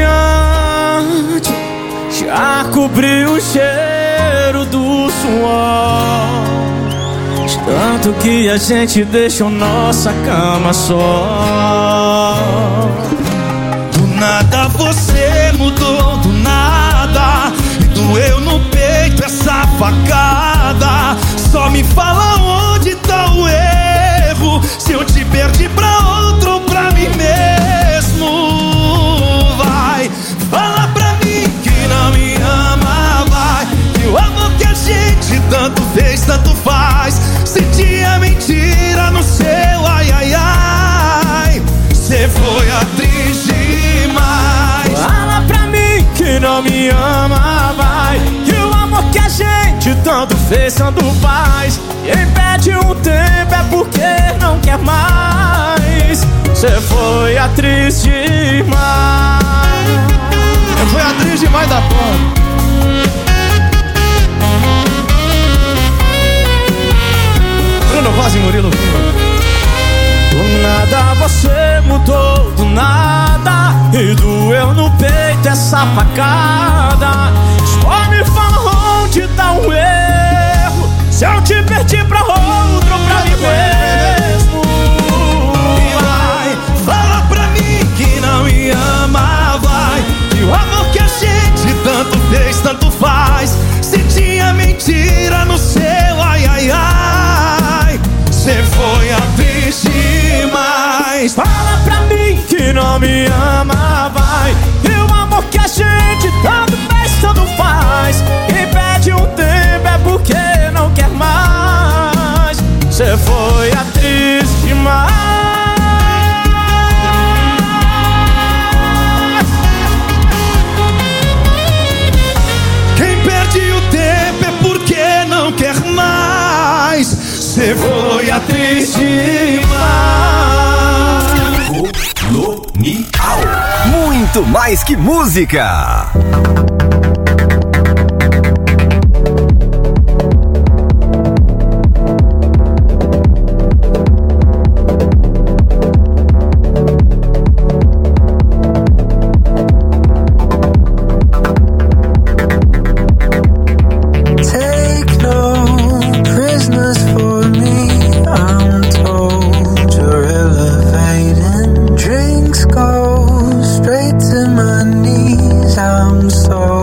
já cobriu o cheiro do suor. tanto que a gente deixou nossa cama só. Do nada você mudou, do nada, e doeu no peito essa facada. Só me fala onde tá o erro, se eu te perdi pra outro ou pra mim mesmo. Vai, fala pra mim que não me ama, vai, que o amor que a gente tanto fez, tanto faz. Se tinha mentira no seu ai, ai, ai, cê foi atriz demais. Fala pra mim que não me ama, vai, que o amor que a gente tanto fez, tanto faz. Quem pede um tempo é porque não quer mais. Cê foi atriz demais. Eu fui atriz demais da porra. Bruno Voz e Murilo. Do nada você mudou, do nada, e doeu no peito essa facada. Só me fala onde tá o erro, se eu te perdi pra outro ou pra mim mesmo. E vai, fala pra mim que não me ama, vai, que o amor que a gente tanto fez, tanto faz. Se tinha mentira no seu ai, ai, ai, cê foi atriz demais. Fala pra mim que não me ama, vai, que o amor que a gente tanto fez, tanto faz. Quem pede um tempo é porque não quer mais. Cê foi atriz demais. Quem perde o tempo é porque não quer mais. Cê foi atriz demais. Colonial. Muito mais que música. Take no prisoners for me. I'm told you're elevating. Drinks go straight to my knees. I'm so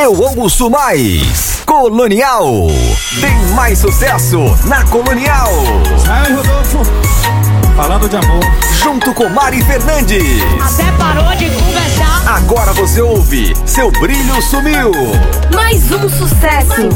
Eu ouço mais. Colonial. Tem mais sucesso na Colonial. Sai, Rodolfo. Falando de amor. Junto com Mari Fernandes. Até parou de conversar. Agora você ouve Seu Brilho Sumiu. Mais um sucesso.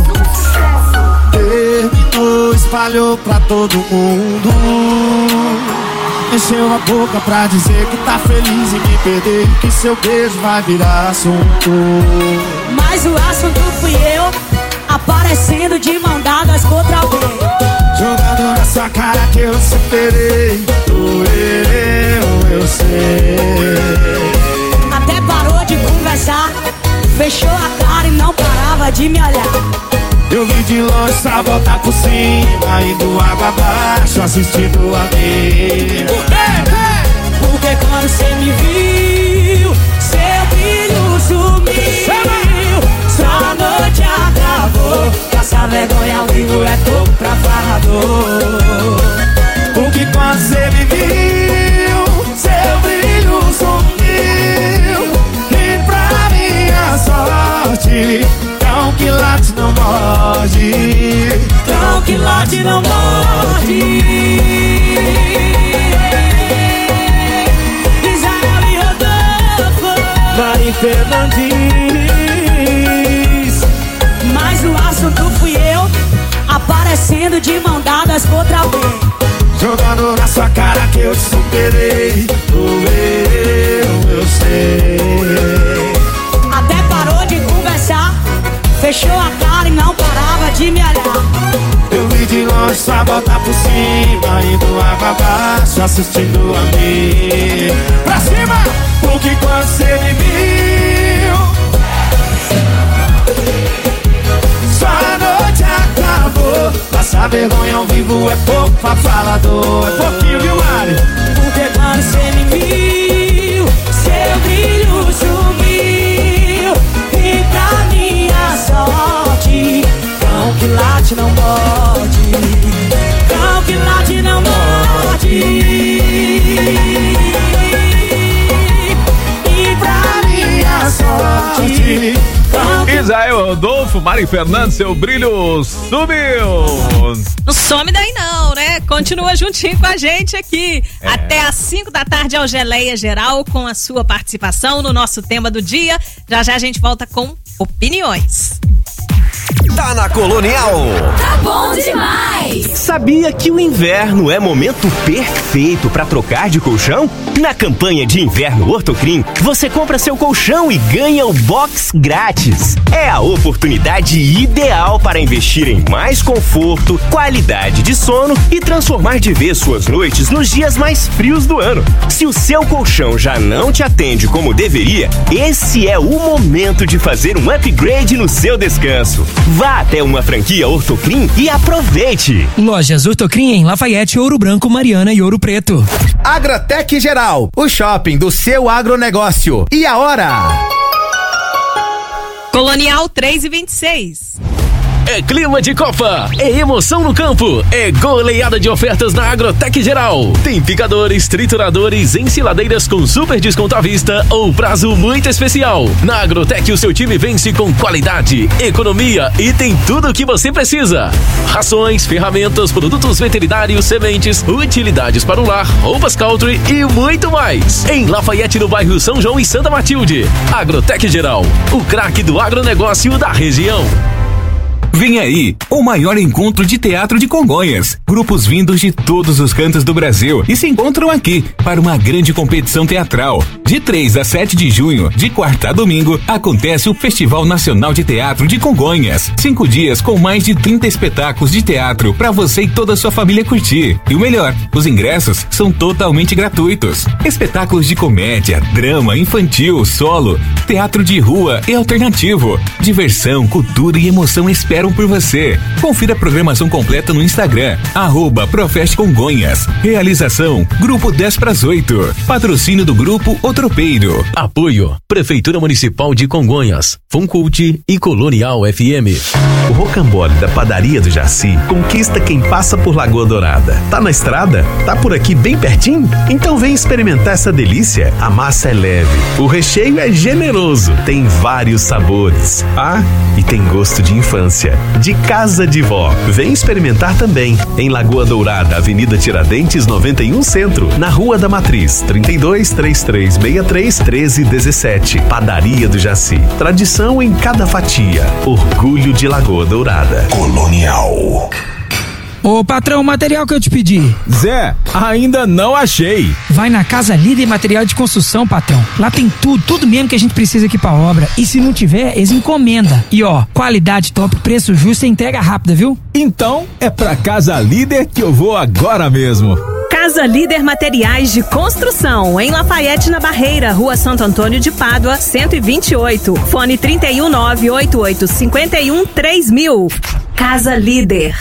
Terminou, espalhou pra todo mundo. Encheu a boca pra dizer que tá feliz em me perder, que seu beijo vai virar assunto. Mas o assunto fui eu, aparecendo de mão dadas contra alguém. Jogando na sua cara que eu superei. Doeu, eu sei. Até parou de conversar, fechou a cara e não parava de me olhar. Eu vim de longe pra voltar por cima, indo água abaixo, assistindo a mim. Porque quando cê me viu, seu brilho sumiu. Sua noite acabou, essa vergonha ao vivo é pouco pra farrador. Porque quando cê me viu, seu brilho sumiu. E pra minha sorte, cão que late não morde. Cão que late não morde. Israel e Rodolfo, Mari Fernandes. mas o assunto fui eu, aparecendo de mão dadas contra alguém. Jogando na sua cara que eu te superei. Doeu, eu sei. Até parou de conversar, fechou a cara e não parava de me olhar. Eu vim de longe só botar por cima, indo água abaixo, assistindo a mim. Pra cima! Porque quando cê me viu, sua noite acabou. Passar vergonha ao vivo é pouco pra falador. É pouquinho, viu, Mari? Porque quando cê me viu, seu brilho sumiu. E pra minha sorte, cão que late não morde. Cão que late não morde. E pra minha sorte, cão que Israel Rodolfo, Mari Fernandes, Seu Brilho Sumiu. Não some daí não, né? Continua juntinho com a gente aqui. É. Até às cinco da tarde, ao Geleia Geral, com a sua participação no nosso tema do dia. Já já a gente volta com opiniões. Tá na Colonial. tá bom demais. Sabia que o inverno é momento perfeito para trocar de colchão? Na campanha de inverno Ortocrim, você compra seu colchão e ganha o box grátis. É a oportunidade ideal para investir em mais conforto, qualidade de sono e transformar de vez suas noites nos dias mais frios do ano. Se o seu colchão já não te atende como deveria, esse é o momento de fazer um upgrade no seu descanso. Vá até uma franquia Ortocrim e aproveite. Lojas Ortocrim em Lafayette, Ouro Branco, Mariana e Ouro Preto. Agrotec Geral, o shopping do seu agronegócio. E a hora? Colonial três e vinte e seis. É clima de Copa, é emoção no campo, é goleada de ofertas na Agrotec Geral. Tem picadores, trituradores, ensiladeiras com super desconto à vista ou prazo muito especial. Na Agrotec o seu time vence com qualidade, economia e tem tudo o que você precisa. Rações, ferramentas, produtos veterinários, sementes, utilidades para o lar, roupas country e muito mais. Em Lafayette, no bairro São João e Santa Matilde. Agrotec Geral, o craque do agronegócio da região. Vem aí, o maior encontro de teatro de Congonhas. Grupos vindos de todos os cantos do Brasil e se encontram aqui para uma grande competição teatral. De três a sete de junho, de quarta a domingo, acontece o Festival Nacional de Teatro de Congonhas. Cinco dias com mais de trinta espetáculos de teatro para você e toda a sua família curtir. E o melhor, os ingressos são totalmente gratuitos. Espetáculos de comédia, drama, infantil, solo, teatro de rua e alternativo. Diversão, cultura e emoção esperam por você. Confira a programação completa no Instagram, arroba Profest Congonhas. Realização, Grupo dez para as oito. Patrocínio do Grupo Outro Tropeiro. Apoio Prefeitura Municipal de Congonhas, Funcult e Colonial F M. O rocambole da Padaria do Jaci conquista quem passa por Lagoa Dourada. Tá na estrada? Tá por aqui bem pertinho? Então vem experimentar essa delícia. A massa é leve, o recheio é generoso, tem vários sabores. Ah, e tem gosto de infância, de casa de vó. Vem experimentar também em Lagoa Dourada, Avenida Tiradentes noventa e um Centro, na Rua da Matriz, trinta e dois, trinta e três sessenta e três, treze dezessete. Padaria do Jaci. Tradição em cada fatia. Orgulho de Lagoa Dourada. Colonial. Ô patrão, o material que eu te pedi. Zé, ainda não achei. Vai na Casa Líder Material de Construção, patrão. Lá tem tudo, tudo mesmo que a gente precisa aqui pra obra. E se não tiver, eles encomenda. E ó, qualidade top, preço justo e entrega rápida, viu? Então é pra Casa Líder que eu vou agora mesmo. Casa Líder Materiais de Construção, em Lafayette, na Barreira, Rua Santo Antônio de Pádua, cento e vinte e oito. Fone trinta e um, nove oito oito, cinco um, três mil. Casa Líder.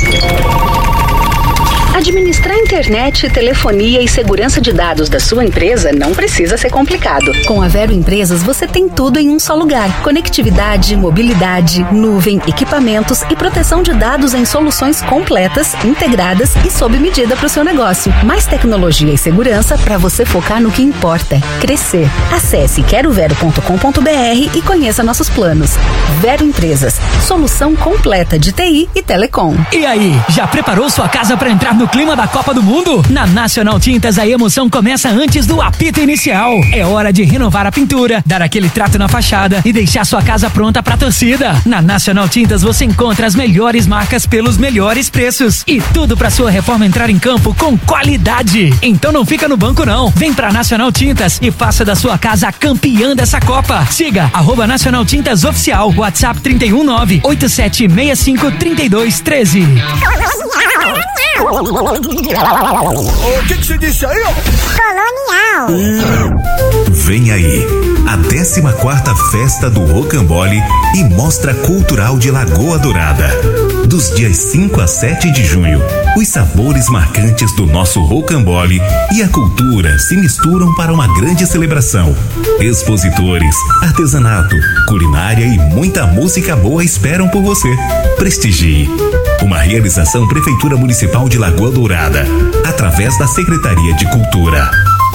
Administrar internet, telefonia e segurança de dados da sua empresa não precisa ser complicado. Com a Vero Empresas você tem tudo em um só lugar. Conectividade, mobilidade, nuvem, equipamentos e proteção de dados em soluções completas, integradas e sob medida para o seu negócio. Mais tecnologia e segurança para você focar no que importa, crescer. Acesse quero vero ponto com ponto b r e conheça nossos planos. Vero Empresas, solução completa de T I e telecom. E aí, já preparou sua casa para entrar no clima da Copa do Mundo? Na Nacional Tintas a emoção começa antes do apito inicial. É hora de renovar a pintura, dar aquele trato na fachada e deixar sua casa pronta pra torcida. Na Nacional Tintas você encontra as melhores marcas pelos melhores preços e tudo pra sua reforma entrar em campo com qualidade. Então não fica no banco não. Vem pra Nacional Tintas e faça da sua casa a campeã dessa Copa. Siga arroba Nacional Tintas Oficial. WhatsApp trinta e um, nove oito sete seis cinco, três dois um três. O que que você disse aí, ó? Colonial. Vem aí, a décima quarta Festa do Rocambole e Mostra Cultural de Lagoa Dourada. Dos dias cinco a sete de junho, os sabores marcantes do nosso rocambole e a cultura se misturam para uma grande celebração. Expositores, artesanato, culinária e muita música boa esperam por você. Prestigie. Uma realização Prefeitura Municipal de Lagoa Dourada, através da Secretaria de Cultura.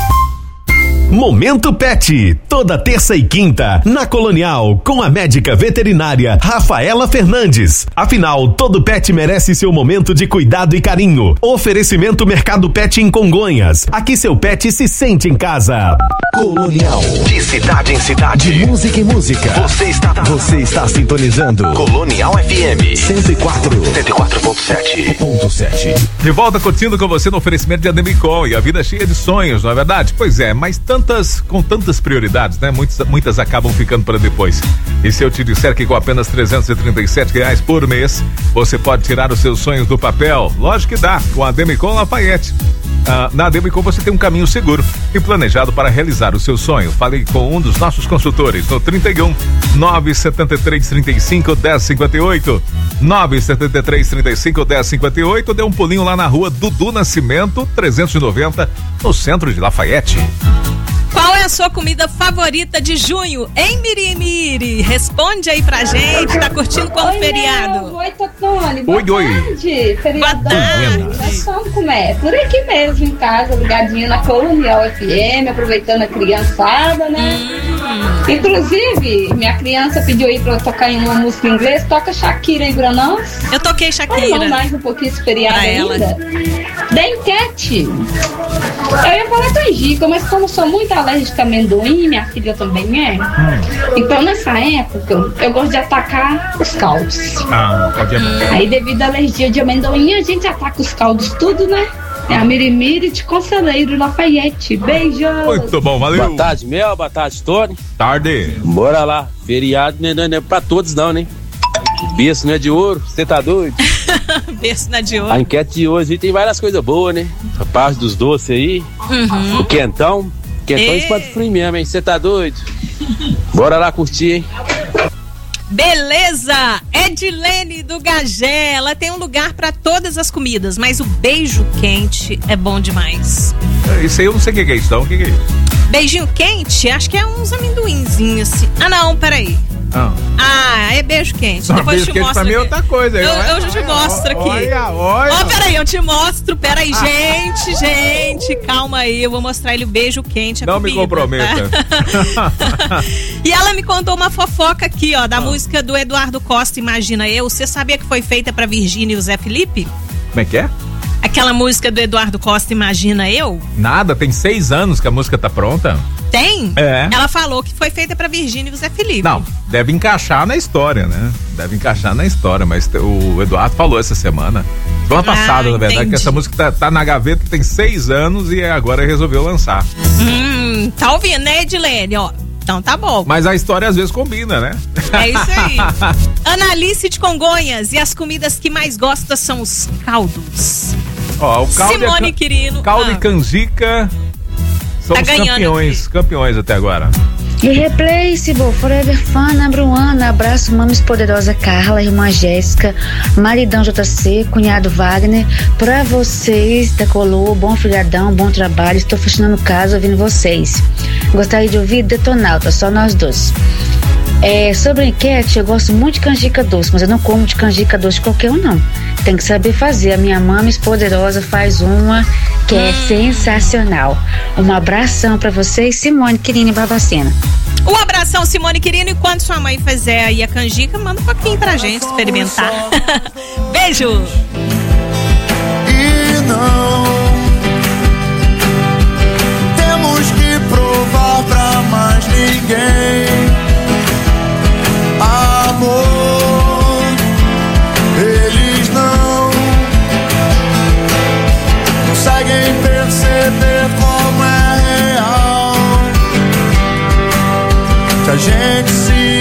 Momento Pet, toda terça e quinta, na Colonial, com a médica veterinária Rafaela Fernandes. Afinal, todo pet merece seu momento de cuidado e carinho. Oferecimento Mercado Pet em Congonhas. Aqui seu pet se sente em casa. Colonial. De cidade em cidade. De música em música. Você está, você está sintonizando. Colonial F M. cento e quatro. cento e quatro ponto sete. De volta curtindo com você no oferecimento de Ademicol e a vida cheia de sonhos, não é verdade? Pois é, mas tantas, com tantas prioridades, né? Muitas, muitas acabam ficando para depois. E se eu te disser que com apenas trezentos e trinta e sete reais por mês, você pode tirar os seus sonhos do papel? Lógico que dá, com a Ademicol Lafayette. Ah, na Ademicol você tem um caminho seguro e planejado para realizar o seu sonho. Fale com um dos nossos consultores no trinta e um, nove sete três, trinta e cinco, dez cinquenta e oito. nove sete três, trinta e cinco, dez cinquenta e oito. Dê um pulinho lá na rua Dudu Nascimento, trezentos e noventa, no centro de Lafayette. Qual é a sua comida favorita de junho, hein, Mirimiri? Responde aí pra gente, tá curtindo qual oi, feriado? Meu. Oi, Totone, boa oi, tarde. Oi. Feriadão. Boa tarde. Nós vamos comer por aqui mesmo em casa, ligadinho na Colonial F M, aproveitando a criançada, né? Hum. Inclusive, minha criança pediu aí pra eu tocar em uma música em inglês, toca Shakira aí pra nós. Eu toquei Shakira. Vamos mais um pouquinho esse feriado pra ainda. Ela. Da Enquete. Eu ia falar canjica, mas como sou muito alérgica a amendoim, minha filha também é. Hum. Então nessa época eu gosto de atacar os caldos. Ah, pode hum. Aí devido à alergia de amendoim, a gente ataca os caldos tudo, né? É a Mirimiri de Conselheiro Lafayette. Beijos! Muito bom, valeu! Boa tarde, Mel. Boa tarde, Tony. Tarde. Bora lá. Feriado não é, não é pra todos não, né? Berço não é de ouro, você tá doido? Berço não é de ouro. A enquete de hoje tem várias coisas boas, né? A parte dos doces aí. Uhum. O quentão. Quentão e... espanta frio mesmo, hein? Você tá doido? Bora lá curtir, hein? Beleza! Edilene do Gagé, ela tem um lugar pra todas as comidas, mas o beijo quente é bom demais. Isso aí eu não sei o que é isso, então. O que é isso? Beijinho quente, acho que é uns amendoinzinhos assim. Ah, não, peraí. Ah, ah é beijo quente. Não, Depois beijo eu te quente mostro. pra mim é aqui. outra coisa. Eu, olha, eu já te mostro aqui. Olha, olha. Ó, oh, peraí, eu te mostro. Peraí, gente, gente, calma aí. Eu vou mostrar ele o beijo quente. A Não comida, me comprometa. Tá? E ela me contou uma fofoca aqui, ó, da ah. música do Eduardo Costa, Imagina Eu. Você sabia que foi feita pra Virgínia e o Zé Felipe? Como é que é? Aquela música do Eduardo Costa, Imagina Eu? Nada, tem seis anos que a música tá pronta. Tem? É. Ela falou que foi feita pra Virgínia e o Zé Felipe. Não, deve encaixar na história, né? Deve encaixar na história, mas o Eduardo falou essa semana, semana ah, passada, na verdade, entendi. Que essa música tá, tá na gaveta, tem seis anos e agora resolveu lançar. Hum, tá ouvindo, né, Edilene? Ó, então tá bom. Mas a história às vezes combina, né? É isso aí. Analice de Congonhas, e as comidas que mais gosta são os caldos. Ó, o caldo Simone é, Quirino. Caldo ah. e canjica são tá os campeões, aqui. campeões até agora. Irreplaceable, Forever Fun, Abruana, abraço, mames poderosa Carla, irmã Jéssica, maridão J C, cunhado Wagner, pra vocês da Colô, bom feriadão, bom trabalho, estou fechando casa ouvindo vocês. Gostaria de ouvir Detonauta, só nós dois. É, sobre a enquete, eu gosto muito de canjica doce, mas eu não como de canjica doce de qualquer um, não. Tem que saber fazer. A minha mames poderosa faz uma que é hum. sensacional. Um abração pra vocês, Simone Quirino e Barbacena. Um abração, Simone Quirino, e quando sua mãe fizer aí a canjica, manda um pouquinho pra gente experimentar. Beijo! E não temos que provar pra mais ninguém. Amor, eles não conseguem perceber como é real, que a gente se